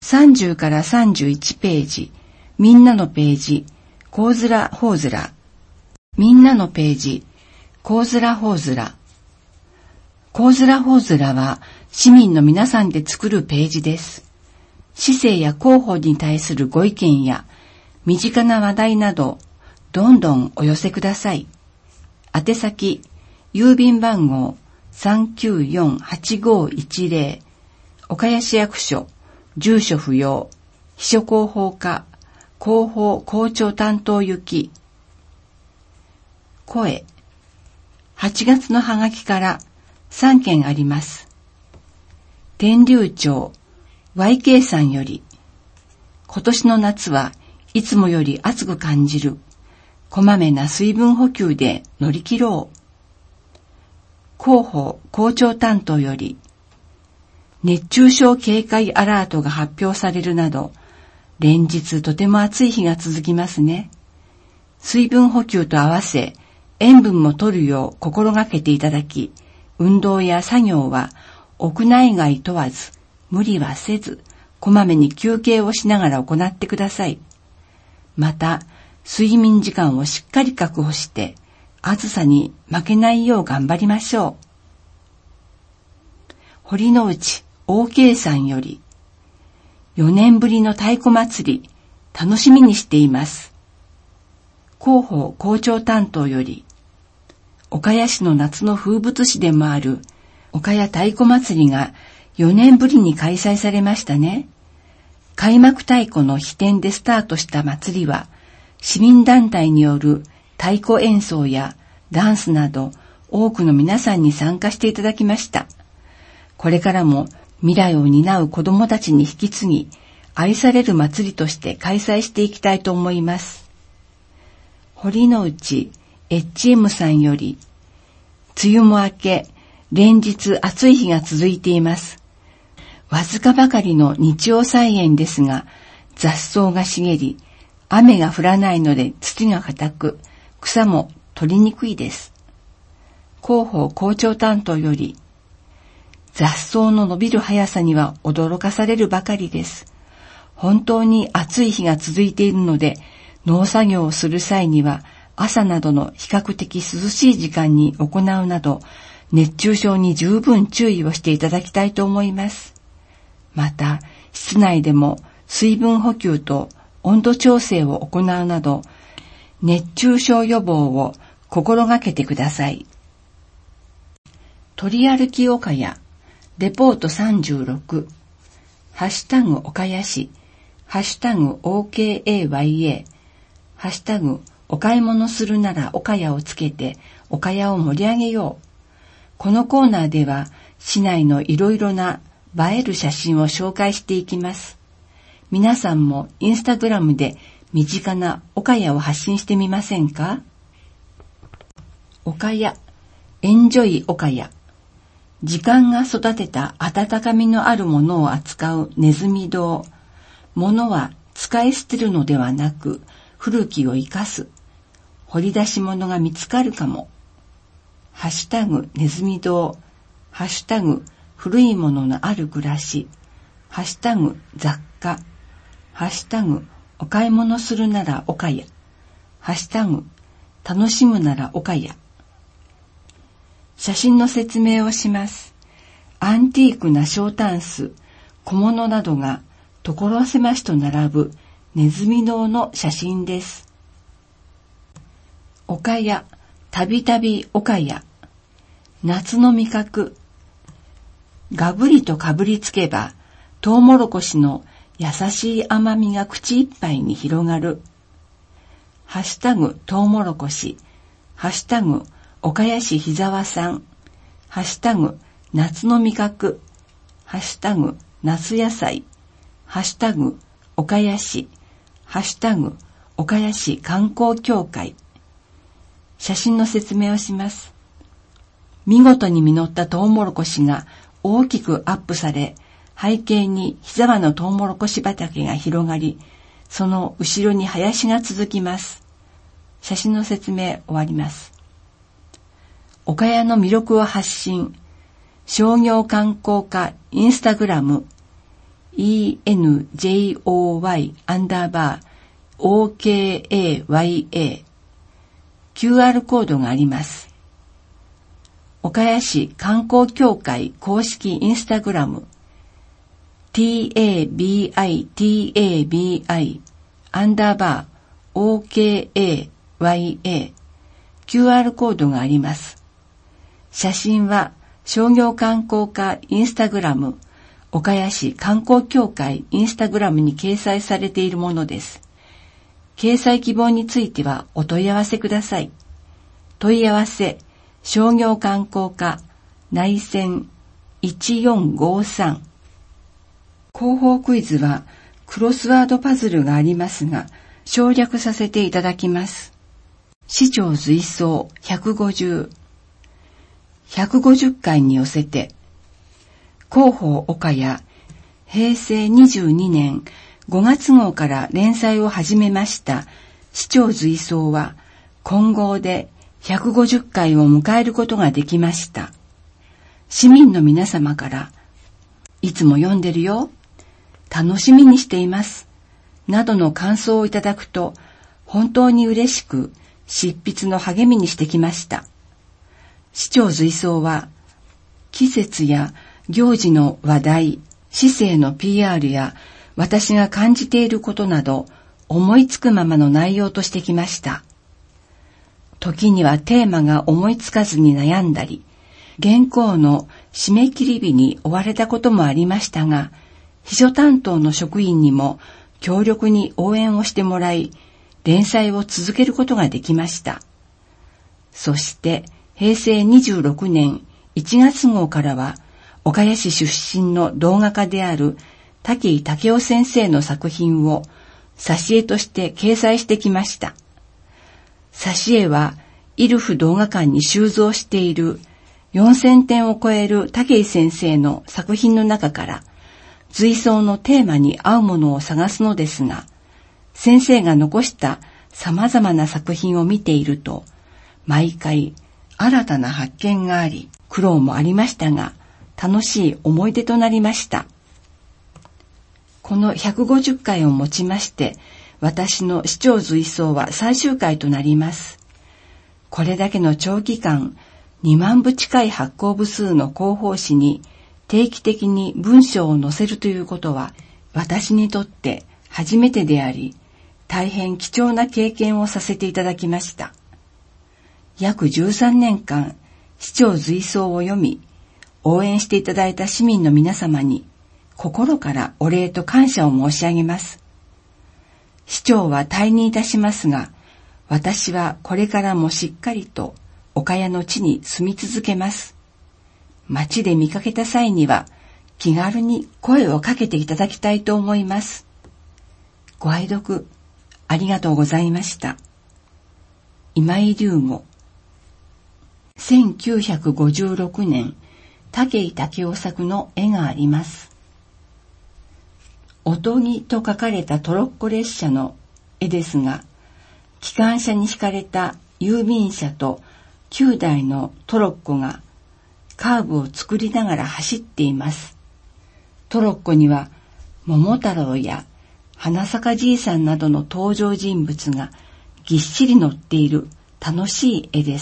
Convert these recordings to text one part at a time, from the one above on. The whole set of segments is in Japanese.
30から31ページ、みんなのページ、コウズラホウズラ。みんなのページ、コウズラホウズラ。コウズラホウズラは市民の皆さんで作るページです。市政や広報に対するご意見や身近な話題など、どんどんお寄せください。宛先、郵便番号 394-8510、岡谷市役所、住所不要、秘書広報課、広報校長担当行き。声。8月のハガキから3件あります。天竜町 YK さんより、今年の夏はいつもより暑く感じる。こまめな水分補給で乗り切ろう。広報校長担当より、熱中症警戒アラートが発表されるなど、連日とても暑い日が続きますね。水分補給と合わせ、塩分も摂るよう心がけていただき、運動や作業は屋内外問わず、無理はせず、こまめに休憩をしながら行ってください。また、睡眠時間をしっかり確保して、暑さに負けないよう頑張りましょう。堀之内 OK さんより、4年ぶりの太鼓祭り、楽しみにしています。広報校長担当より、岡谷市の夏の風物詩でもある岡谷太鼓祭りが4年ぶりに開催されましたね。開幕太鼓の飛天でスタートした祭りは、市民団体による太鼓演奏やダンスなど多くの皆さんに参加していただきました。これからも未来を担う子どもたちに引き継ぎ、愛される祭りとして開催していきたいと思います。堀之内 HM さんより、梅雨も明け、連日暑い日が続いています。わずかばかりの日曜菜園ですが、雑草が茂り、雨が降らないので土が硬く、草も取りにくいです。広報校長担当より、雑草の伸びる速さには驚かされるばかりです。本当に暑い日が続いているので、農作業をする際には朝などの比較的涼しい時間に行うなど、熱中症に十分注意をしていただきたいと思います。また、室内でも水分補給と温度調整を行うなど、熱中症予防を心がけてください。取り歩き岡谷、レポート36、ハッシュタグ岡谷市、ハッシュタグ OKAYA、ハッシュタグお買い物するなら岡谷をつけて岡谷を盛り上げよう。このコーナーでは市内のいろいろな映える写真を紹介していきます。皆さんもインスタグラムで身近な岡谷を発信してみませんか？岡谷、エンジョイ岡谷。時間が育てた温かみのあるものを扱うネズミ堂。物は使い捨てるのではなく古きを生かす。掘り出し物が見つかるかも。ハッシュタグネズミ堂。ハッシュタグ古いもののある暮らし。ハッシュタグ雑貨。ハッシュタグお買い物するなら岡谷。ハッシュタグ楽しむなら岡谷。写真の説明をします。アンティークな小タンス、小物などが所狭しと並ぶネズミ堂の写真です。岡谷、たびたび岡谷。夏の味覚。がぶりとかぶりつけば、トウモロコシの優しい甘みが口いっぱいに広がる。ハッシュタグトウモロコシ。ハッシュタグ岡谷市日沢さん。ハッシュタグ夏の味覚。ハッシュタグ夏野菜。ハッシュタグ岡谷市。ハッシュタグ岡谷市観光協会。写真の説明をします。見事に実ったトウモロコシが大きくアップされ、背景に日沢のトウモロコシ畑が広がり、その後ろに林が続きます。写真の説明終わります。岡谷の魅力を発信。商業観光課インスタグラム。 enjoy_okaya QR コードがあります。岡谷市観光協会公式インスタグラムtabi_okaya QR コードがあります。写真は商業観光課インスタグラム岡谷市観光協会インスタグラムに掲載されているものです。掲載希望についてはお問い合わせください。問い合わせ商業観光課内線1453。広報クイズはクロスワードパズルがありますが省略させていただきます。市長随走150回に寄せて広報岡谷平成22年5月号から連載を始めました市長随走は今号で150回を迎えることができました。市民の皆様からいつも読んでるよ、楽しみにしていますなどの感想をいただくと本当に嬉しく執筆の励みにしてきました。市長随走は季節や行事の話題、市政の PR や私が感じていることなど思いつくままの内容としてきました。時にはテーマが思いつかずに悩んだり、原稿の締め切り日に追われたこともありましたが、秘書担当の職員にも強力に応援をしてもらい、連載を続けることができました。そして平成26年1月号からは、岡谷市出身の動画家である武井武雄先生の作品を挿絵として掲載してきました。挿絵はイルフ動画館に収蔵している4000点を超える武井先生の作品の中から随走のテーマに合うものを探すのですが、先生が残した様々な作品を見ていると、毎回新たな発見があり、苦労もありましたが、楽しい思い出となりました。この150回をもちまして、私の市長随走は最終回となります。これだけの長期間、2万部近い発行部数の広報誌に定期的に文章を載せるということは、私にとって初めてであり、大変貴重な経験をさせていただきました。約13年間、市長随走を読み、応援していただいた市民の皆様に、心からお礼と感謝を申し上げます。市長は退任いたしますが、私はこれからもしっかりと岡谷の地に住み続けます。街で見かけた際には気軽に声をかけていただきたいと思います。ご愛読ありがとうございました。今井龍吾。1956年、武井武雄作の絵があります。おとぎと書かれたトロッコ列車の絵ですが、機関車に敷かれた郵便車と9台のトロッコがカーブを作りながら走っています。トロッコには桃太郎や花咲じいさんなどの登場人物がぎっしり載っている楽しい絵です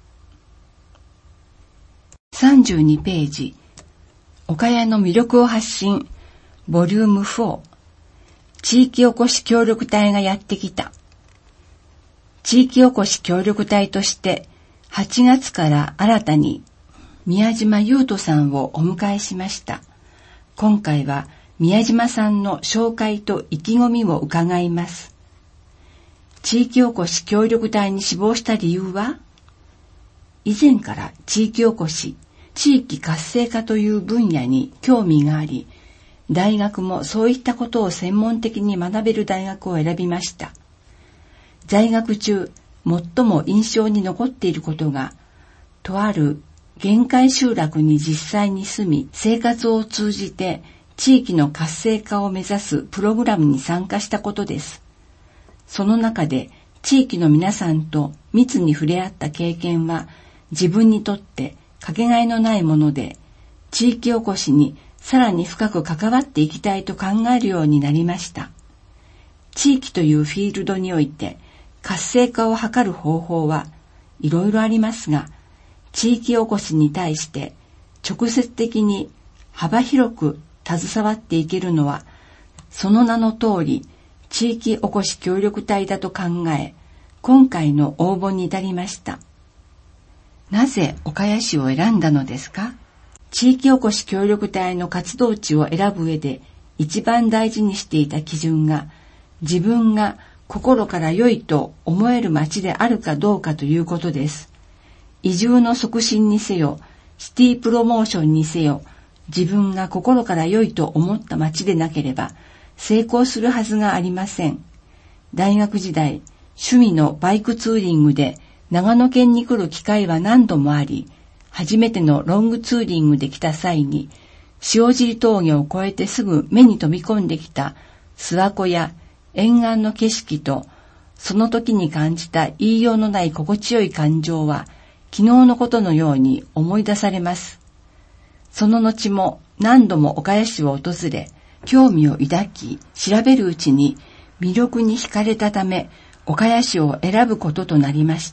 。32ページ、岡谷の魅力を発信ボリューム4、地域おこし協力隊がやってきた。地域おこし協力隊として8月から新たに宮島優斗さんをお迎えしました。今回は宮島さんの紹介と意気込みを伺います。地域おこし協力隊に志望した理由は、以前から地域おこし、地域活性化という分野に興味があり、大学もそういったことを専門的に学べる大学を選びました。在学中、最も印象に残っていることが、とある限界集落に実際に住み、生活を通じて地域の活性化を目指すプログラムに参加したことです。その中で地域の皆さんと密に触れ合った経験は、自分にとってかけがえのないもので、地域おこしにさらに深く関わっていきたいと考えるようになりました。地域というフィールドにおいて活性化を図る方法はいろいろありますが、地域おこしに対して直接的に幅広く携わっていけるのは、その名の通り地域おこし協力隊だと考え、今回の応募に至りました。なぜ岡谷市を選んだのですか？地域おこし協力隊の活動地を選ぶ上で一番大事にしていた基準が、自分が心から良いと思える町であるかどうかということです。移住の促進にせよ、シティプロモーションにせよ、自分が心から良いと思った町でなければ成功するはずがありません。大学時代、趣味のバイクツーリングで長野県に来る機会は何度もあり、初めてのロングツーリングで来た際に、塩尻峠を越えてすぐ目に飛び込んできた諏訪湖や沿岸の景色と、その時に感じた言いようのない心地よい感情は、昨日のことのように思い出されます。その後も何度も岡谷市を訪れ、興味を抱き、調べるうちに魅力に惹かれたため、岡谷市を選ぶこととなりました。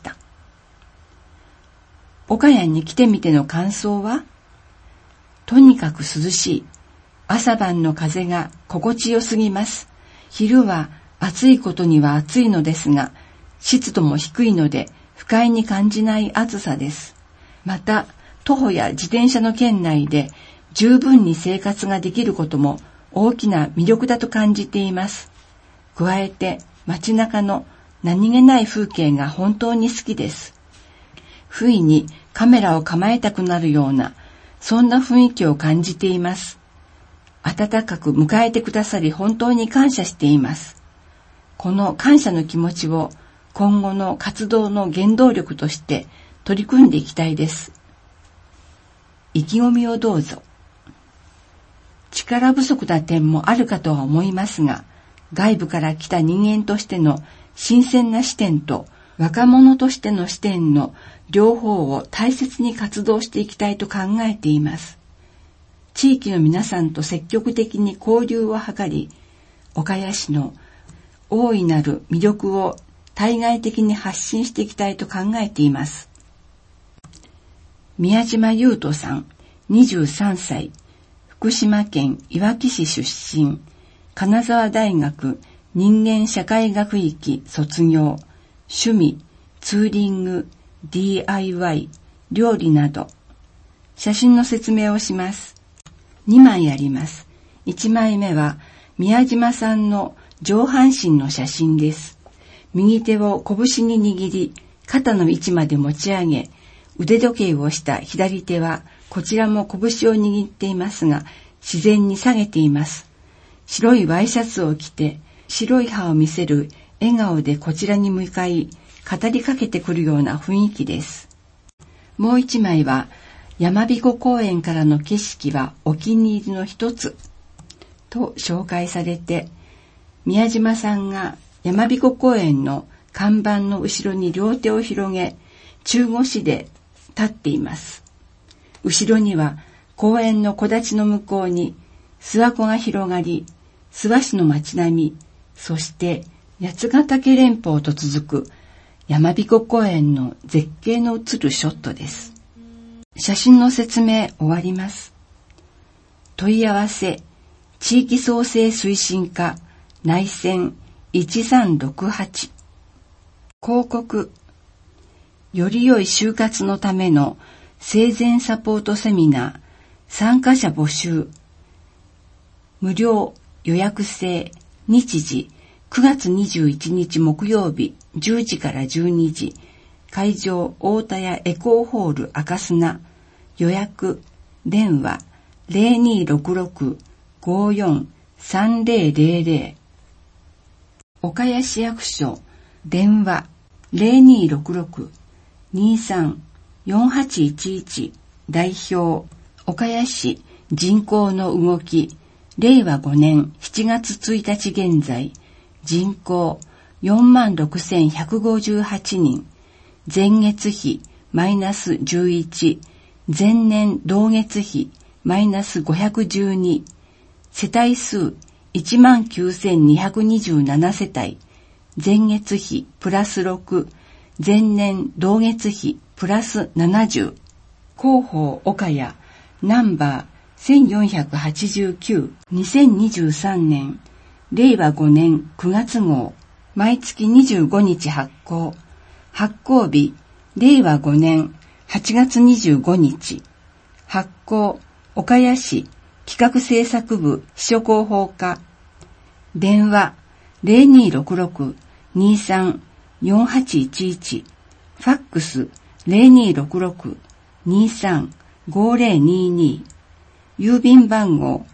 岡谷に来てみての感想は？とにかく涼しい。朝晩の風が心地よすぎます。昼は暑いことには暑いのですが、湿度も低いので不快に感じない暑さです。また、徒歩や自転車の圏内で十分に生活ができることも大きな魅力だと感じています。加えて街中の何気ない風景が本当に好きです。不意にカメラを構えたくなるような、そんな雰囲気を感じています。温かく迎えてくださり本当に感謝しています。この感謝の気持ちを今後の活動の原動力として取り組んでいきたいです。意気込みをどうぞ。力不足な点もあるかとは思いますが、外部から来た人間としての新鮮な視点と若者としての視点の両方を大切に活動していきたいと考えています。地域の皆さんと積極的に交流を図り、岡谷市の大いなる魅力を対外的に発信していきたいと考えています。宮島優斗さん、23歳、福島県いわき市出身、金沢大学人間社会学域卒業、趣味、ツーリング、DIY、料理など。写真の説明をします。2枚あります。1枚目は宮島さんの上半身の写真です。右手を拳に握り、肩の位置まで持ち上げ、腕時計をした左手はこちらも拳を握っていますが、自然に下げています。白いワイシャツを着て、白い歯を見せる笑顔でこちらに向かい、語りかけてくるような雰囲気です。もう一枚は、山彦公園からの景色はお気に入りの一つと紹介されて、宮島さんが山彦公園の看板の後ろに両手を広げ、中腰で立っています。後ろには公園の木立の向こうに諏訪湖が広がり、諏訪市の街並み、そして八ヶ岳連峰と続く山彦公園の絶景の映るショットです。写真の説明終わります。問い合わせ、地域創生推進課内線1368。広告、より良い就活のための生前サポートセミナー、参加者募集。無料予約制、日時9月21日木曜日10時から12時。会場大田屋エコーホール赤砂。予約電話 0266-543000。岡谷市役所電話 0266-234811。代表岡谷市人口の動き。令和5年7月1日現在人口 46,158 人。前月比マイナス11。前年同月比マイナス512、世帯数 19,227 世帯、前月比プラス6、前年同月比プラス70、広報岡谷ナンバー1489、2023年、令和5年9月号、毎月25日発行、発行日、令和5年8月25日、発行、岡谷市企画制作部秘書広報課、電話 0266-23-4811、ファックス 0266-23-5022、郵便番号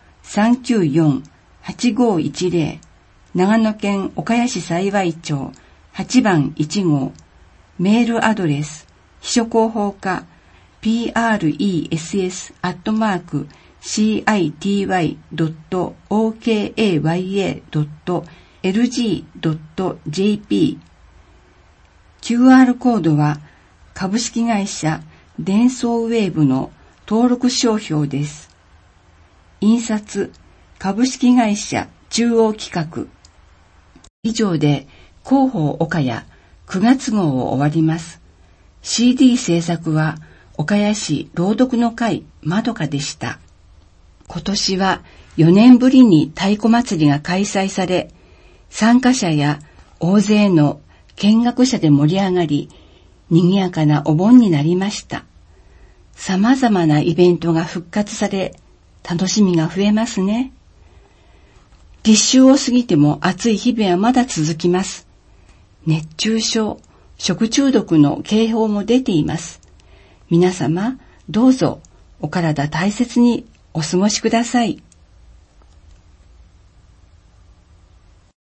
394-8510、長野県岡谷市幸町8番1号、メールアドレス、秘書広報課、press@city.okaya.lg.jp。 QR コードは株式会社デンソーウェーブの登録商標です。印刷、株式会社中央企画。以上で広報岡谷9月号を終わります。CD 制作は岡谷市朗読の会まどかでした。今年は4年ぶりに太鼓祭りが開催され、参加者や大勢の見学者で盛り上がり、賑やかなお盆になりました。様々なイベントが復活され、楽しみが増えますね。立秋を過ぎても暑い日々はまだ続きます。熱中症、食中毒の警報も出ています。皆様、どうぞお体大切にお過ごしください。